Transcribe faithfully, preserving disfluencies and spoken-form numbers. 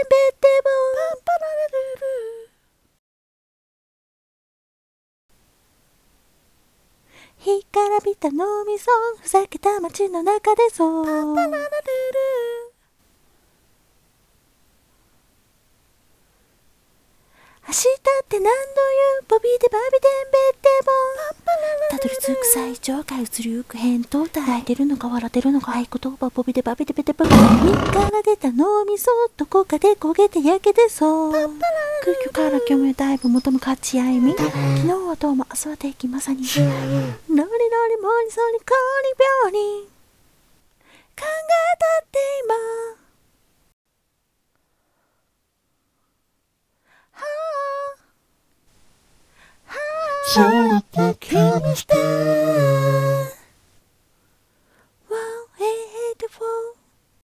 ベテボパンパララルル干からびた脳みそふざけた街の中でそうパンパララルル明日って何度言うボビーでバビデンベッテボたどり着く最上階移りゆく扁桃体泣いてるのか笑ってるのか合言葉ボビでバビデベテボ身から出た脳みそどこかで焦げて焼けてそう空虚から虚無へだいぶ求む勝ち合いみ昨日はどうも明日は敵まさにノリノリモリソリコリ病に考えたって今それだけにして